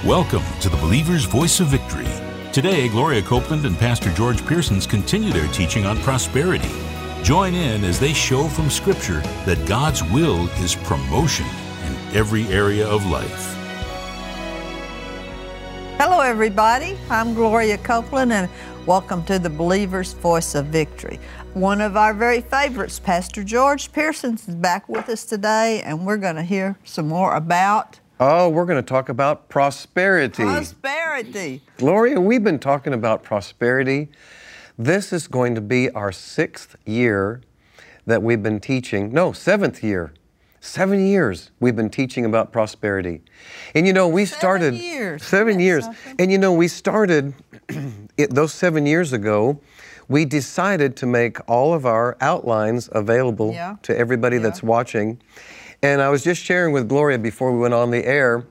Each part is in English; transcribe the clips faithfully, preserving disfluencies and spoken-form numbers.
Welcome to the Believer's Voice of Victory. Today, Gloria Copeland and Pastor George Pearsons continue their teaching on prosperity. Join in as they show from Scripture that God's will is promotion in every area of life. Hello, everybody. I'm Gloria Copeland, and welcome to the Believer's Voice of Victory. One of our very favorites, Pastor George Pearsons, is back with us today, and we're going to hear some more about... Oh, we're going to talk about prosperity. Prosperity. Gloria, we've been talking about prosperity. This is going to be our sixth year that we've been teaching. No, seventh year. Seven years we've been teaching about prosperity. And you know, we seven started... Years. Seven years. Something? And you know, we started it, those seven years ago. We decided to make all of our outlines available yeah. to everybody yeah. that's watching. And I was just sharing with Gloria before we went on the air,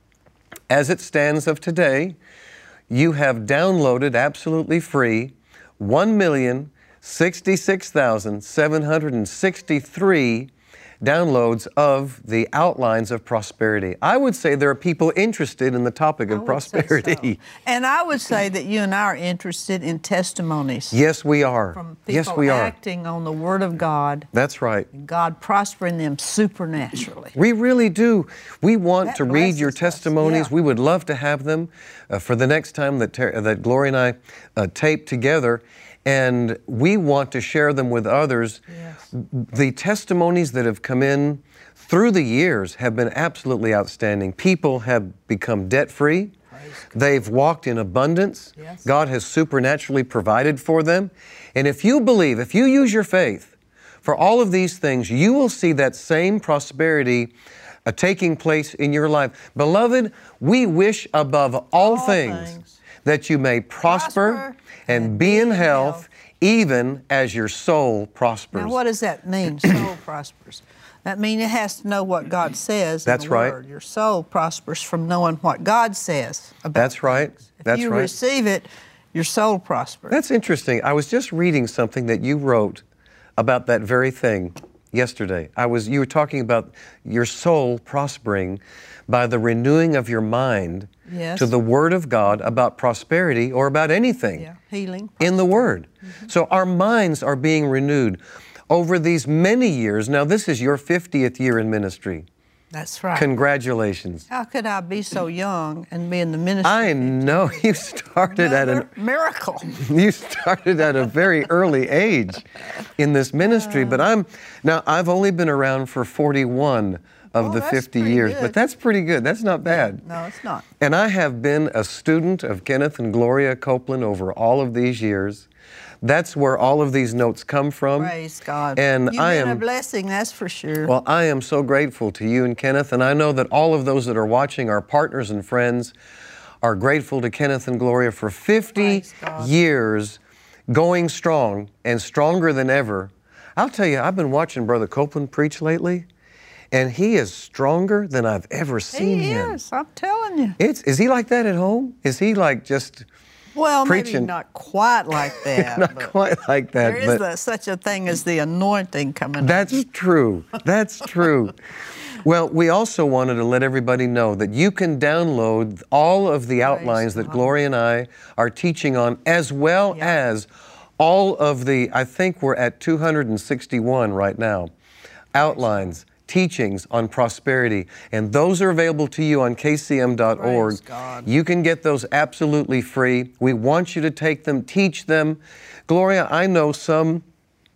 as it stands of today, you have downloaded absolutely free one million sixty-six thousand seven hundred sixty-three downloads of the outlines of prosperity. I would say there are people interested in the topic of prosperity. So. And I would say that you and I are interested in testimonies. Yes, we are. From people yes, we are. acting on the Word of God. That's right. And God prospering them supernaturally. We really do. We want That to read your blesses us. testimonies. Yeah. We would love to have them uh, for the next time that, ter- that Gloria and I uh, tape together. And we want to share them with others. Yes. The testimonies that have come in through the years have been absolutely outstanding. People have become debt-free. They've walked in abundance. Yes. God has supernaturally provided for them. And if you believe, if you use your faith for all of these things, you will see that same prosperity uh, taking place in your life. Beloved, we wish above all, all things, things that you may prosper, prosper and, and be in health, health, even as your soul prospers. Now, what does that mean, soul prospers? That means it has to know what God says. That's in the right. Word. Your soul prospers from knowing what God says about That's right. things. If That's you right. receive it, your soul prospers. That's interesting. I was just reading something that you wrote about that very thing yesterday. I was you were talking about your soul prospering by the renewing of your mind yes. to the Word of God about prosperity or about anything yeah. Healing, in the Word. Mm-hmm. So our minds are being renewed over these many years. Now, this is your fiftieth year in ministry. That's right. Congratulations. How could I be so young and be in the ministry? I know. You started Another at a miracle. You started at a very early age in this ministry, but I'm now I've only been around for forty-one of oh, the that's fifty pretty years, good. but that's pretty good. That's not bad. No, it's not. And I have been a student of Kenneth and Gloria Copeland over all of these years. That's where all of these notes come from. Praise God. And You've I been am a blessing, that's for sure. Well, I am so grateful to you and Kenneth, and I know that all of those that are watching, our partners and friends, are grateful to Kenneth and Gloria for fifty years going strong and stronger than ever. I'll tell you, I've been watching Brother Copeland preach lately, and he is stronger than I've ever seen he him. He is, I'm telling you. It's, is he like that at home? Is he like just Well, preaching? maybe not quite like that. Not quite like that. There is but the, such a thing as the anointing coming. That's true. That's true. Well, we also wanted to let everybody know that you can download all of the outlines that Gloria and I are teaching on, as well yeah. as all of the, I think we're at two hundred sixty-one right now, outlines, teachings on prosperity. And those are available to you on K C M dot org. You can get those absolutely free. We want you to take them, teach them. Gloria, I know some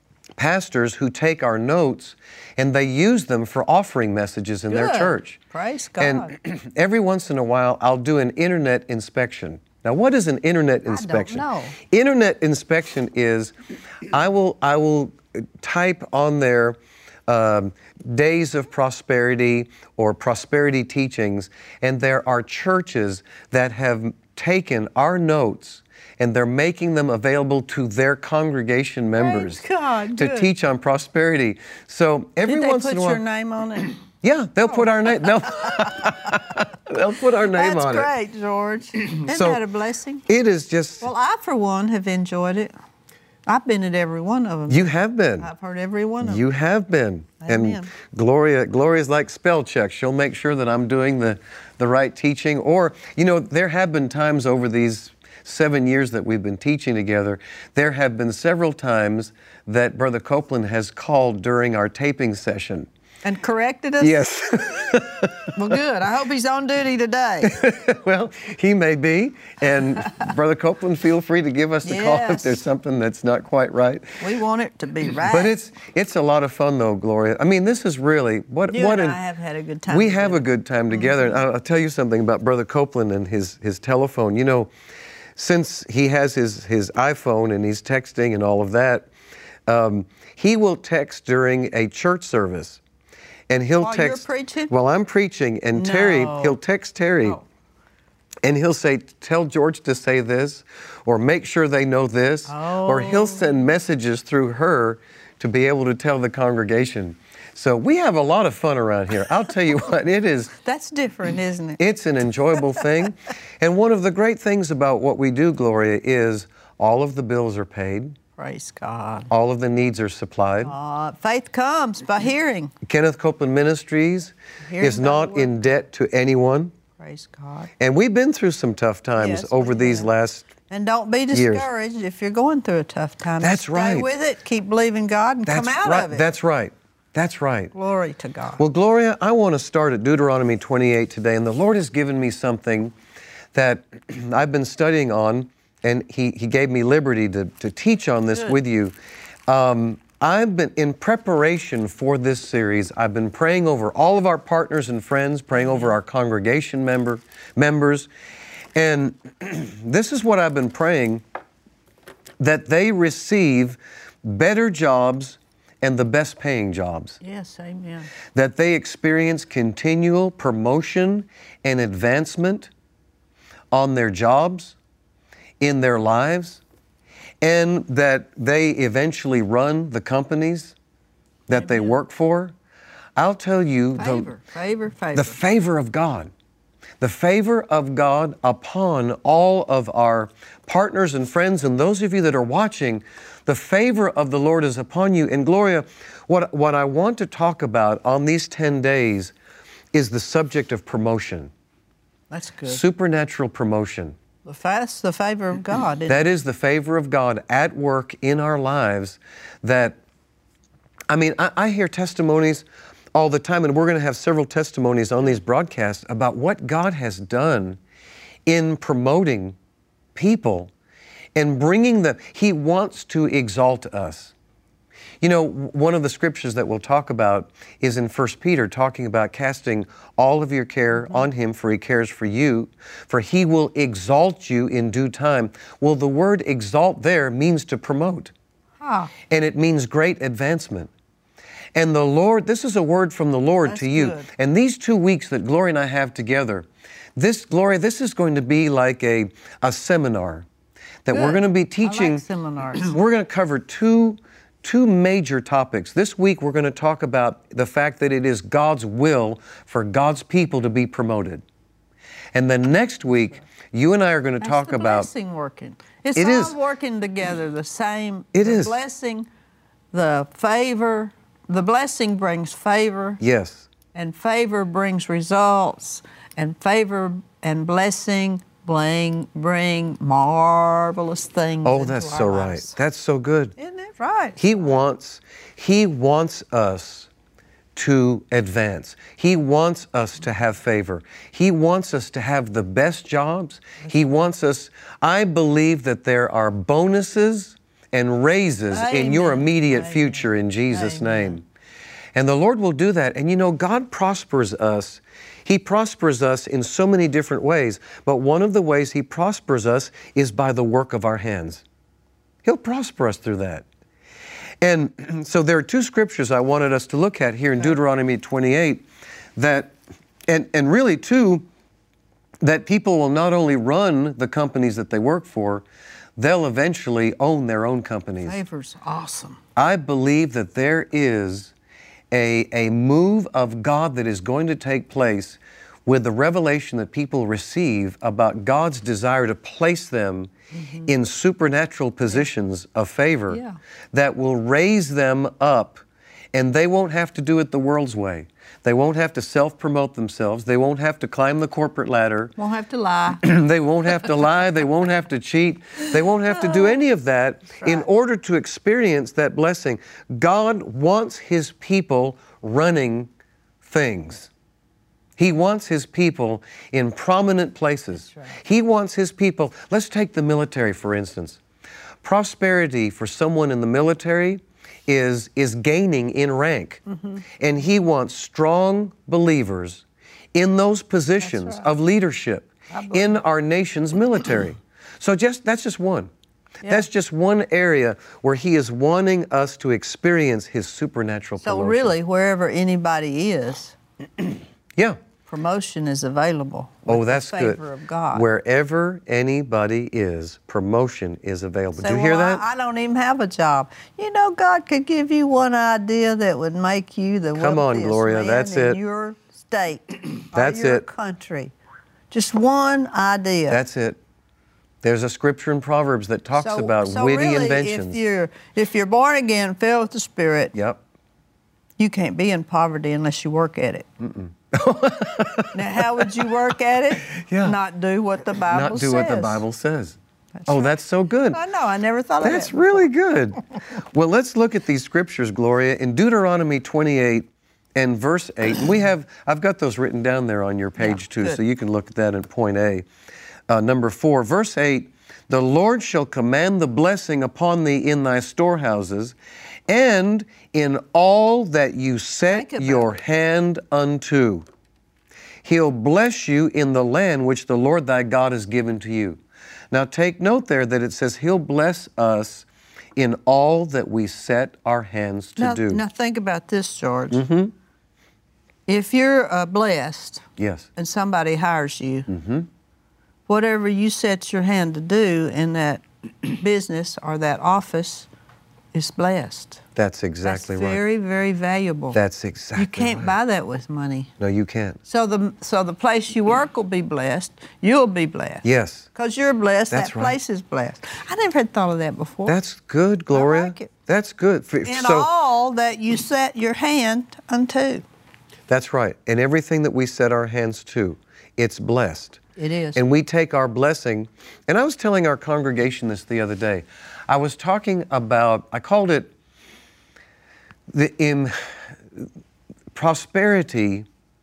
pastors who take our notes and they use them for offering messages in Good. their church. Praise God. And every once in a while, I'll do an internet inspection. Now, what is an internet inspection? I don't know. Internet inspection is, I will, I will type on there um, days of prosperity or prosperity teachings, and there are churches that have taken our notes and they're making them available to their congregation members God, to good. teach on prosperity. So every Did they once put in a while, your name on it? yeah, they'll oh. put our name. They'll, they'll put our name That's on great, it. George. Isn't So, that a blessing? It is just. Well, I, for one, have enjoyed it. I've been at every one of them. You have been. I've heard every one of them. You have been. Amen. And Gloria, Gloria's like spell check. She'll make sure that I'm doing the, the right teaching. Or, you know, there have been times over these seven years that we've been teaching together, there have been several times that Brother Copeland has called during our taping session. And corrected us? Yes. Well, good. I hope he's on duty today. Well, he may be. And Brother Copeland, feel free to give us a call if Yes. there's something that's not quite right. We want it to be right. But it's it's a lot of fun, though, Gloria. I mean, this is really what You what and an- I have had a good time We have together. a good time together. And I'll, I'll tell you something about Brother Copeland and his his telephone. You know, since he has his his iPhone and he's texting and all of that, um, he will text during a church service. And he'll While you're text preaching? while I'm preaching, and Terry, No. he'll text Terry, Oh. and he'll say, "Tell George to say this," or "Make sure they know this," or he'll send messages through her to be able to tell the congregation. So we have a lot of fun around here. I'll tell you what, it is. That's different, isn't it? It's an enjoyable thing, and one of the great things about what we do, Gloria, is all of the bills are paid. Praise God. All of the needs are supplied. Uh, faith comes by hearing. Kenneth Copeland Ministries Hearing is by the not word. in debt to anyone. Praise God. And we've been through some tough times Yes, over we these have. last. And don't be Years. discouraged if you're going through a tough time. That's Stay right. with it. Keep believing God and That's come out right. of it. That's right. That's right. Glory to God. Well, Gloria, I want to start at Deuteronomy twenty-eight today, and the Lord has given me something that I've been studying on, and He, he gave me liberty to, to teach on this Good. with you. Um, I've been, in preparation for this series, I've been praying over all of our partners and friends, praying over our congregation member, members, and this is what I've been praying, that they receive better jobs and the best paying jobs. Yes, amen. That they experience continual promotion and advancement on their jobs, in their lives, and that they eventually run the companies that they work for. I'll tell you, Favor, the, favor, favor. the favor of God, the favor of God upon all of our partners and friends, and those of you that are watching, the favor of the Lord is upon you. And Gloria, what, what I want to talk about on these ten days is the subject of promotion, That's good. supernatural promotion. The fast, the favor of God. isn't That it? is the favor of God at work in our lives. That, I mean, I, I hear testimonies all the time, and we're going to have several testimonies on these broadcasts about what God has done in promoting people and bringing the, He wants to exalt us. You know, one of the scriptures that we'll talk about is in First Peter, talking about casting all of your care on Him, for He cares for you, for He will exalt you in due time. Well, the word exalt there means to promote, Ah, and it means great advancement. And the Lord, this is a word from the Lord That's to you. good. And these two weeks that Gloria and I have together, this, Gloria, this is going to be like a, a seminar that we're Good. going to be I like teaching. seminars. We're going to cover two Two major topics. This week we're going to talk about the fact that it is God's will for God's people to be promoted. And then next week, you and I are going to That's talk the about... blessing working. It's It all is. working together. The same. It the is. blessing, the favor. The blessing brings favor, Yes. and favor brings results, and favor and blessing bring bring marvelous things. Oh, into that's our so right. lives. That's so good. Isn't it right? He wants, He wants us to advance. He wants us to have favor. He wants us to have the best jobs. He wants us, I believe that there are bonuses and raises in your Amen. immediate Amen. future in Jesus' Amen. name. And the Lord will do that. And you know, God prospers us. He prospers us in so many different ways, but one of the ways He prospers us is by the work of our hands. He'll prosper us through that. And so there are two scriptures I wanted us to look at here in Deuteronomy twenty-eight that, and, and really two, that people will not only run the companies that they work for, they'll eventually own their own companies. Favor's awesome. I believe that there is a, a move of God that is going to take place with the revelation that people receive about God's desire to place them mm-hmm. in supernatural positions of favor Yeah. that will raise them up, and they won't have to do it the world's way. They won't have to self-promote themselves. They won't have to climb the corporate ladder. Won't have to lie. They won't have to lie. They won't have to cheat. They won't have to do any of that right. in order to experience that blessing. God wants His people running things. He wants His people in prominent places. That's right. He wants His people, let's take the military for instance. Prosperity for someone in the military is, is gaining in rank. Mm-hmm. And He wants strong believers in those positions right. of leadership in our nation's military. So just that's just one. Yeah. That's just one area where He is wanting us to experience His supernatural So promotion. really, wherever anybody is, yeah. promotion is available. Oh, with that's the good. favor of God. Wherever anybody is, promotion is available. Say, Do you hear well, that? I, I don't even have a job. You know, God could give you one idea that would make you the Come on, wealthiest Gloria, man that's in it. your state That's or your it. country. Just one idea. That's it. There's a scripture in Proverbs that talks so, about so witty really, inventions. If you're, if you're born again, filled with the Spirit, Yep. you can't be in poverty unless you work at it. Mm-mm. Now, how would you work at it? Yeah. Not do what the Bible Not do says. what the Bible says. That's oh, right. that's so good. I know. I never thought of that. That's really good. Well, let's look at these scriptures, Gloria. In Deuteronomy twenty-eight and verse eight, and we have, I've got those written down there on your page Yeah, too, good. so you can look at that in point A. Uh, number four, verse eight, the Lord shall command the blessing upon thee in thy storehouses and in all that you set Think about your it. hand unto. He'll bless you in the land which the Lord thy God has given to you. Now take note there that it says He'll bless us in all that we set our hands to now, do. Now think about this, George. Mm-hmm. If you're uh, blessed Yes. and somebody hires you, Mm-hmm. whatever you set your hand to do in that business or that office is blessed. That's exactly That's right. very, very valuable. That's exactly You can't right. buy that with money. No, you can't. So the so the place you work will be blessed. You'll be blessed. Yes. Because you're blessed. That's that right. place is blessed. I never had thought of that before. That's good, Gloria. like it. That's good. For- in so all that you set your hand unto. that's right. And everything that we set our hands to, it's blessed. It is. And we take our blessing. And I was telling our congregation this the other day. I was talking about, I called it the in prosperity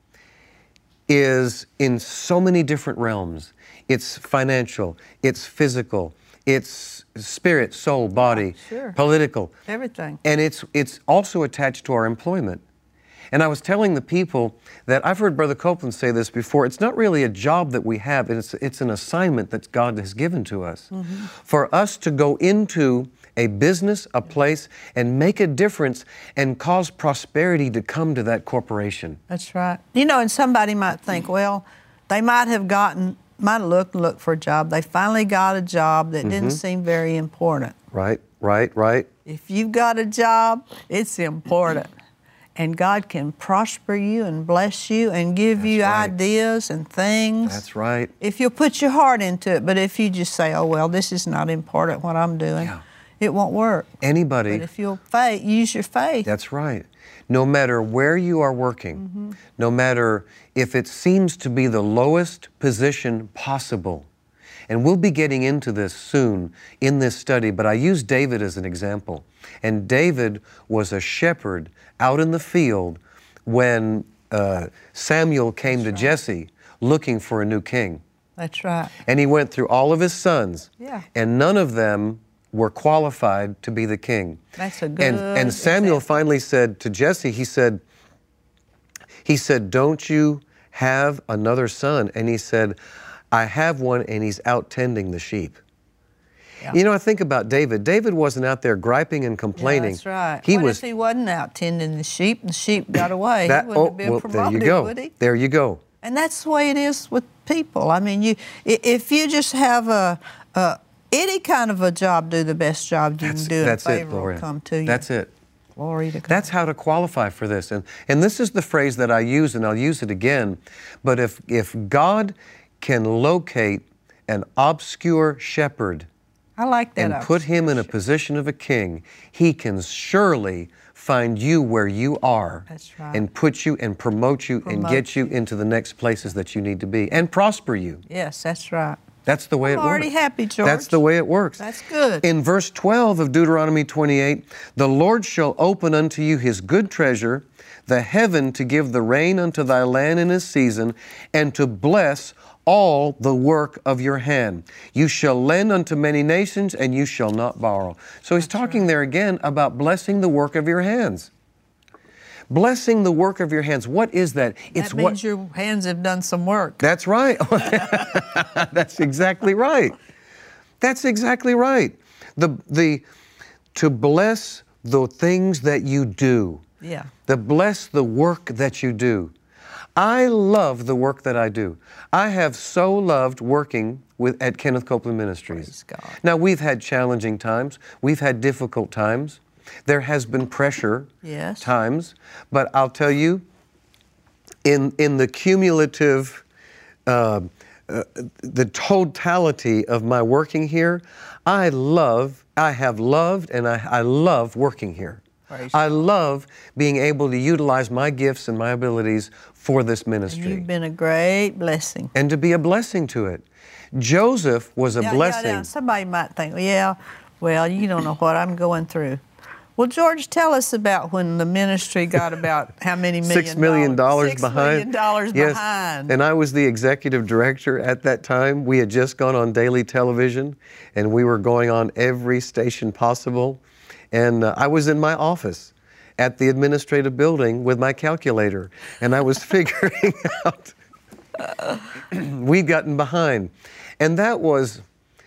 is in so many different realms. It's financial, it's physical, it's spirit, soul, body, sure. political. Everything. And it's it's also attached to our employment. And I was telling the people that I've heard Brother Copeland say this before, it's not really a job that we have, it's, it's an assignment that God has given to us. Mm-hmm. For us to go into a business, a place, and make a difference and cause prosperity to come to that corporation. That's right. You know, and somebody might think, well, they might have gotten, might have looked and looked for a job. They finally got a job that mm-hmm. didn't seem very important. Right, right, right. If you've got a job, it's important. And God can prosper you and bless you and give That's you right. ideas and things. That's right. If you'll put your heart into it. But if you just say, oh, well, this is not important what I'm doing, Yeah. it won't work. Anybody. But if you'll faith, use your faith. That's right. No matter where you are working, mm-hmm. no matter if it seems to be the lowest position possible, and we'll be getting into this soon in this study, but I use David as an example. And David was a shepherd out in the field when uh, Samuel came That's to right. Jesse looking for a new king. That's right. And he went through all of his sons, Yeah. and none of them were qualified to be the king. That's a good And, and Samuel example. finally said to Jesse, he said, he said, don't you have another son? And he said, I have one and he's out tending the sheep. Yeah. You know, I think about David. David wasn't out there griping and complaining. Yeah, that's right. He what was, if he wasn't out tending the sheep and the sheep got away? that, he wouldn't oh, have been well, promoted, there you go. would he? There you go. And that's the way it is with people. I mean, you i- if you just have a, a any kind of a job, do the best job you That's, can do, that's and it, favor Gloria. will come to you. That's it. Glory to God. That's how to qualify for this. And, and this is the phrase that I use, and I'll use it again. But if, if God can locate an obscure shepherd I like that. and put him in a position of a king, He can surely find you where you are. That's right. And put you and promote you Promote and get you into the next places that you need to be and prosper you. Yes, that's right. That's the way I'm it works. already happy, George. That's the way it works. That's good. In verse twelve of Deuteronomy twenty-eight, the Lord shall open unto you His good treasure, the heaven to give the rain unto thy land in his season, and to bless all the work of your hand. You shall lend unto many nations, and you shall not borrow. So he's That's talking right. there again about blessing the work of your hands. Blessing the work of your hands. What is that? That means what your hands have done some work. That's right. That's exactly right. That's exactly right. The the to bless the things that you do. Yeah. To bless the work that you do. I love the work that I do. I have so loved working with at Kenneth Copeland Ministries. Praise God. Now, we've had challenging times. We've had difficult times. There has been pressure Yes. times. But I'll tell you, in, in the cumulative, uh, uh, the totality of my working here, I love, I have loved, and I, I love working here. Praise I love being able to utilize my gifts and my abilities for this And ministry you've been a great blessing. and to be a blessing to it. Joseph was a Yeah, yeah, blessing. yeah. Somebody might think, yeah, well, you don't know what I'm going through. Well, George, tell us about when the ministry got about how many million Six million dollars Six behind. million dollars Yes. behind. And I was the executive director at that time. We had just gone on daily television, and we were going on every station possible. And uh, I was in my office at the administrative building with my calculator, and I was figuring out we'd gotten behind. And that was,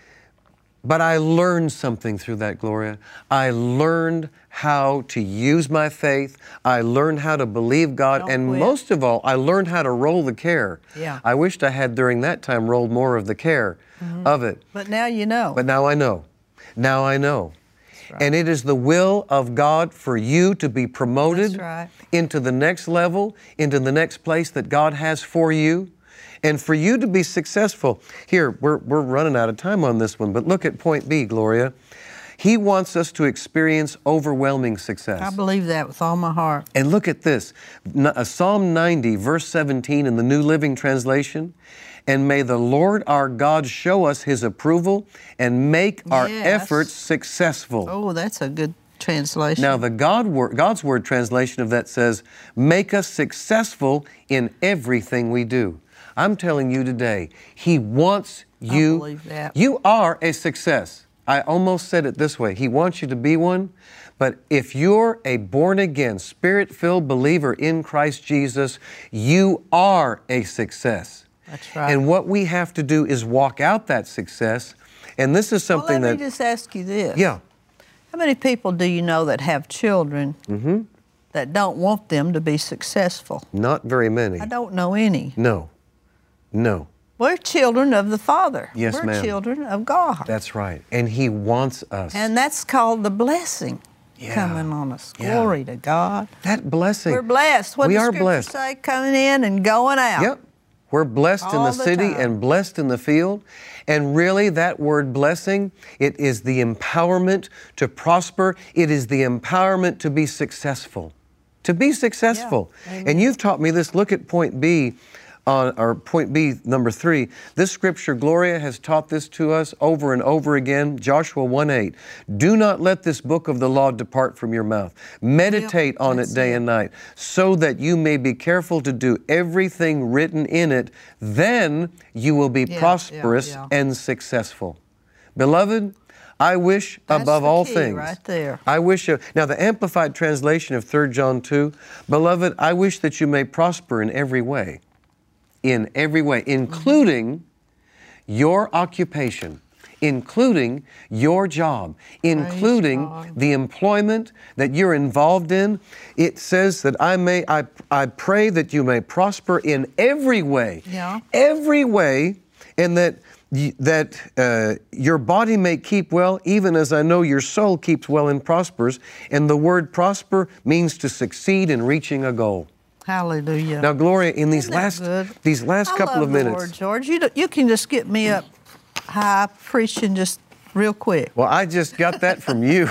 but I learned something through that, Gloria. I learned how to use my faith. I learned how to believe God. Don't and quit. most of all, I learned how to roll the care. Yeah. I wished I had during that time rolled more of the care of it. But now you know. But now I know. Now I know. right. And it is the will of God for you to be promoted That's right. into the next level, into the next place that God has for you, and for you to be successful. Here, we're, we're running out of time on this one, but look at point B, Gloria. He wants us to experience overwhelming success. I believe that with all my heart. And look at this, N- uh, Psalm ninety, verse seventeen in the New Living Translation. And may the Lord our God show us His approval and make our Yes. efforts successful. Oh, that's a good translation. Now, the God word, God's Word translation of that says, make us successful in everything we do. I'm telling you today, He wants you. believe that. You are a success. I almost said it this way. He wants you to be one. But if you're a born-again, Spirit-filled believer in Christ Jesus, you are a success. That's right. And what we have to do is walk out that success. And this is well, something let that... me just ask you this. Yeah. How many people do you know that have children Mm-hmm. that don't want them to be successful? Not very many. I don't know any. No. No. We're children of the Father. Yes, We're ma'am. children of God. That's right. And He wants us. And that's called the blessing Yeah. coming on us. Yeah. Glory to God. that blessing. We're blessed. What We does are Scripture blessed. say? Coming in and going out. Yep. We're blessed in All the the city time. and blessed in the field. And really, that word blessing, it is the empowerment to prosper. It is the empowerment to be successful. To be successful. Amen. And you've taught me this. Look at point B, on, or point B, number three. This scripture, Gloria has taught this to us over and over again. Joshua one eight. Do not let this book of the law depart from your mouth. Meditate Yep, on it that's day it. and night, so that you may be careful to do everything written in it. Then you will be Yeah, prosperous yeah, yeah. and successful. Beloved, I wish That's above the all key things. right there. I wish, uh, now the Amplified translation of Third John two, beloved, I wish that you may prosper in every way, in every way, including your occupation, including your job, including God. the employment that you're involved in. It says that I may, I, I pray that you may prosper in every way, Yeah. every way, and that that uh, your body may keep well, even as I know your soul keeps well and prospers. And the word prosper means to succeed in reaching a goal. Hallelujah. Now, Gloria, in these Isn't that last good? these last I couple love of the minutes, Lord, George, you do, you can just get me up high preaching just real quick. well, I just got that from you.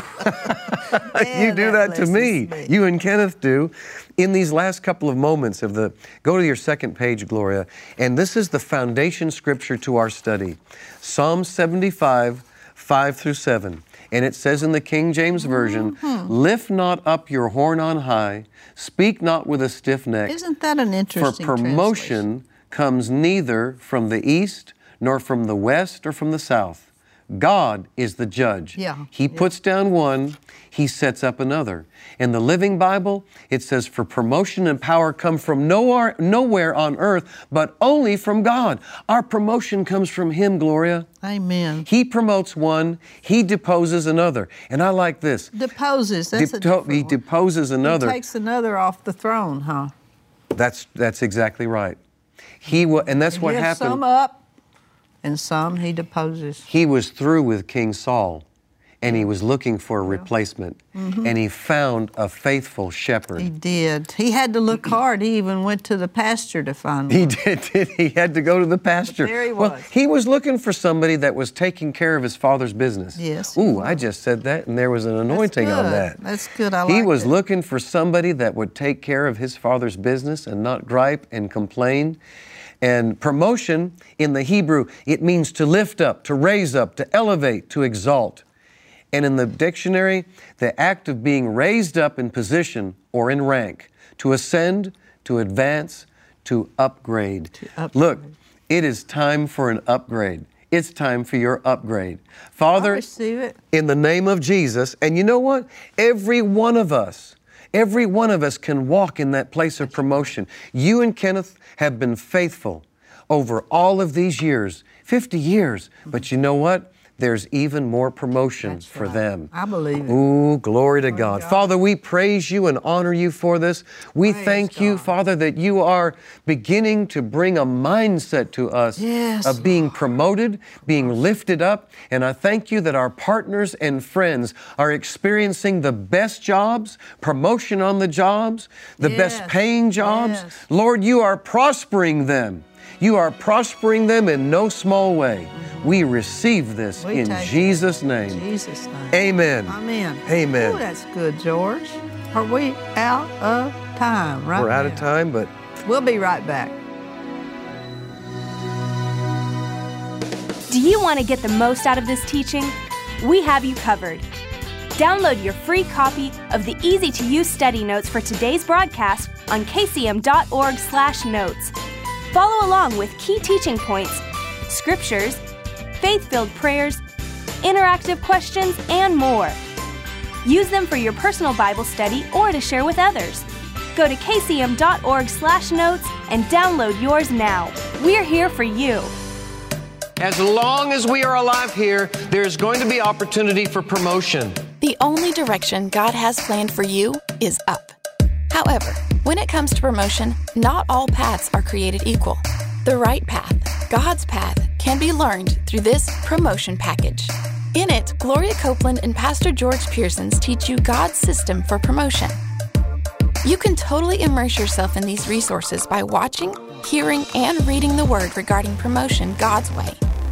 Man, you do that, to blesses me. me. You and Kenneth do. In these last couple of moments of the, go to your second page, Gloria, and this is the foundation scripture to our study. Psalm seventy-five, five through seven. And it says in the King James Version, mm-hmm. Lift not up your horn on high, speak not with a stiff neck. Isn't that an interesting For promotion translation? Comes neither from the east, nor from the west, or from the south. God is the judge. Yeah, he yeah. puts down one, He sets up another. In the Living Bible, it says, for promotion and power come from nowhere, nowhere on earth, but only from God. Our promotion comes from Him, Gloria. Amen. He promotes one, He deposes another. And I like this. Deposes, that's a Depo- different He one. deposes another. He takes another off the throne, huh? That's, that's exactly right. He wa- and that's He what gives happened. some up, and some He deposes. He was through with King Saul, and he was looking for a replacement, mm-hmm. and he found a faithful shepherd. He did. He had to look hard. He even went to the pasture to find one. He did, did. He had to go to the pasture. But there he well, was. He was looking for somebody that was taking care of his father's business. Yes. Ooh, I just said that, and there was an anointing That's on good. that. That's good. I like He was it. looking for somebody that would take care of his father's business and not gripe and complain. And promotion in the Hebrew, it means to lift up, to raise up, to elevate, to exalt. And in the dictionary, the act of being raised up in position or in rank, to ascend, to advance, to upgrade. To upgrade. Look, it is time for an upgrade. It's time for your upgrade. Father, I receive it. in the name of Jesus, and you know what? Every one of us, every one of us can walk in that place of promotion. You and Kenneth have been faithful over all of these years, fifty years, but you know what? There's even more promotion That's for right. them. I believe it. Ooh, glory to Glory God. to God. Father, we praise you and honor you for this. We Praise thank you, God. Father, that you are beginning to bring a mindset to us Yes, of being promoted, being lifted up. And I thank you that our partners and friends are experiencing the best jobs, promotion on the jobs, the Yes. best paying jobs. Yes. Lord, you are prospering them. You are prospering them in no small way. We receive this We in take it. Jesus' In name. Jesus' name. Amen. Amen. Amen. Oh, that's good, George. Are we out of time right We're out now? of time, but We'll be right back. Do you want to get the most out of this teaching? We have you covered. Download your free copy of the easy-to-use study notes for today's broadcast on k c m dot org slash notes. Follow along with key teaching points, scriptures, faith-filled prayers, interactive questions, and more. Use them for your personal Bible study or to share with others. Go to k c m dot org slash notes and download yours now. We're here for you. as long as we are alive here, there's going to be opportunity for promotion. The only direction God has planned for you is up. However, when it comes to promotion, not all paths are created equal. The right path, God's path, can be learned through this promotion package. In it, Gloria Copeland and Pastor George Pearsons teach you God's system for promotion. You can totally immerse yourself in these resources by watching, hearing, and reading the Word regarding promotion God's way.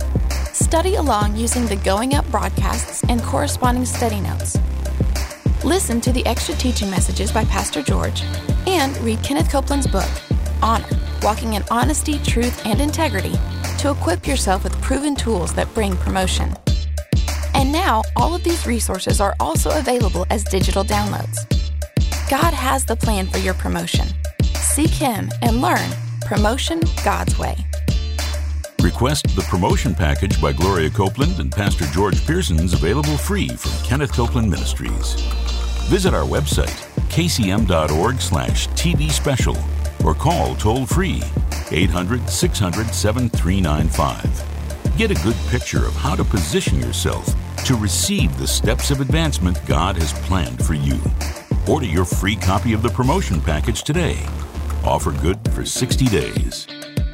Study along using the Going Up broadcasts and corresponding study notes. Listen to the extra teaching messages by Pastor George, and read Kenneth Copeland's book, Honor, Walking in Honesty, Truth, and Integrity, to equip yourself with proven tools that bring promotion. And now, all of these resources are also available as digital downloads. God has the plan for your promotion. Seek Him and learn Promotion God's Way. Request the promotion package by Gloria Copeland and Pastor George Pearsons, available free from Kenneth Copeland Ministries. Visit our website, k c m dot org slash T V special, or call toll-free eight hundred, six hundred, seven three nine five. Get a good picture of how to position yourself to receive the steps of advancement God has planned for you. Order your free copy of the promotion package today. Offer good for sixty days.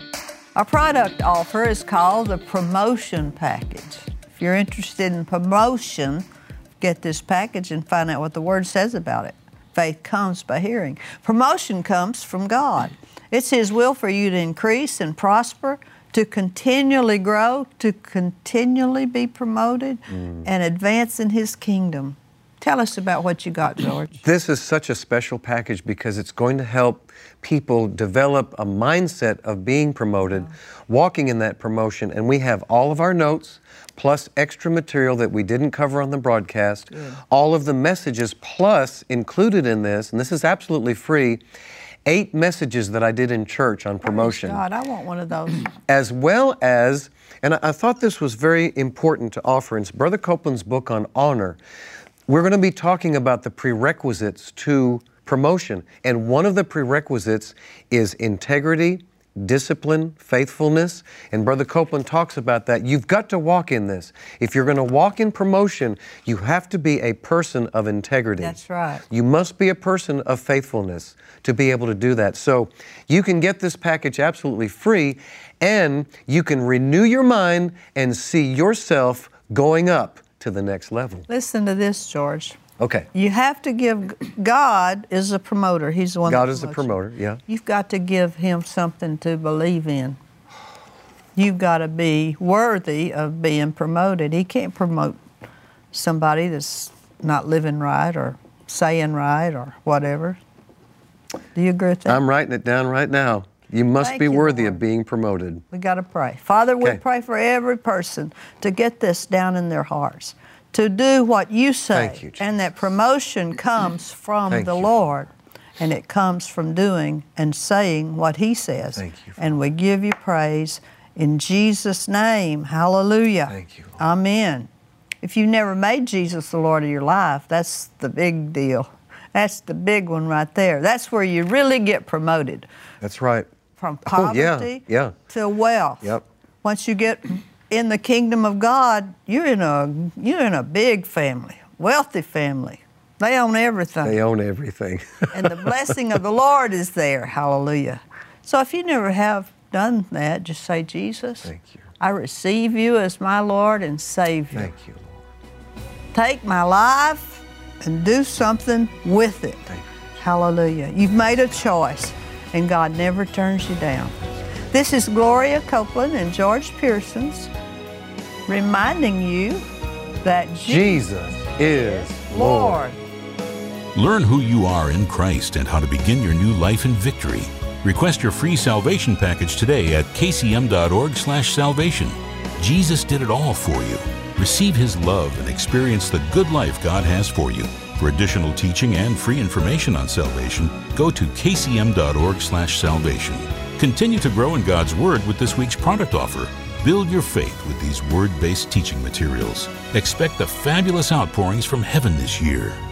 Our product offer is called the Promotion Package. If you're interested in promotion, get this package and find out what the Word says about it. Faith comes by hearing. Promotion comes from God. It's His will for you to increase and prosper, to continually grow, to continually be promoted, mm. and advance in His kingdom. Tell us about what you got, George. This is such a special package because it's going to help people develop a mindset of being promoted, yeah. walking in that promotion. And we have all of our notes, plus extra material that we didn't cover on the broadcast, Good. all of the messages, plus included in this, and this is absolutely free, eight messages that I did in church on promotion. Oh God, I want one of those. As well as, and I, I thought this was very important to offer, it's Brother Copeland's book on honor. We're going to be talking about the prerequisites to promotion, and one of the prerequisites is integrity, discipline, faithfulness, and Brother Copeland talks about that. You've got to walk in this. If you're going to walk in promotion, you have to be a person of integrity. That's right. You must be a person of faithfulness to be able to do that. So you can get this package absolutely free, and you can renew your mind and see yourself going up to the next level. Listen to this, George. Okay. You have to give, God is a promoter. He's the one God that is a promotes promoter, you. yeah. You've got to give Him something to believe in. You've got to be worthy of being promoted. He can't promote somebody that's not living right or saying right or whatever. Do you agree with that? I'm writing it down right now. You must Thank be you, worthy Lord. of being promoted. We got to pray. Father, we Okay. pray for every person to get this down in their hearts, to do what you say, Thank you, and that promotion comes from Thank the you. Lord, and it comes from doing and saying what He says. Thank you, Father. And we give you praise in Jesus' name. Hallelujah. Thank you, Lord. Amen. If you've never made Jesus the Lord of your life, that's the big deal. That's the big one right there. That's where you really get promoted. That's right. From Oh, yeah, poverty yeah. to wealth. Yep. Once you get in the kingdom of God, you're in a you're in a big family, wealthy family. They own everything. They own everything. And the blessing of the Lord is there. Hallelujah. So if you never have done that, just say, Jesus, Thank you. I receive you as my Lord and Savior. Thank you, Lord. Take my life and do something with it. Thank you. Hallelujah. You've made a choice, and God never turns you down. This is Gloria Copeland and George Pearsons reminding you that Jesus is Lord. Learn who you are in Christ and how to begin your new life in victory. Request your free salvation package today at k c m dot org slash salvation. Jesus did it all for you. Receive His love and experience the good life God has for you. For additional teaching and free information on salvation, go to k c m dot org slash salvation. Continue to grow in God's Word with this week's product offer. Build your faith with these Word-based teaching materials. Expect the fabulous outpourings from heaven this year.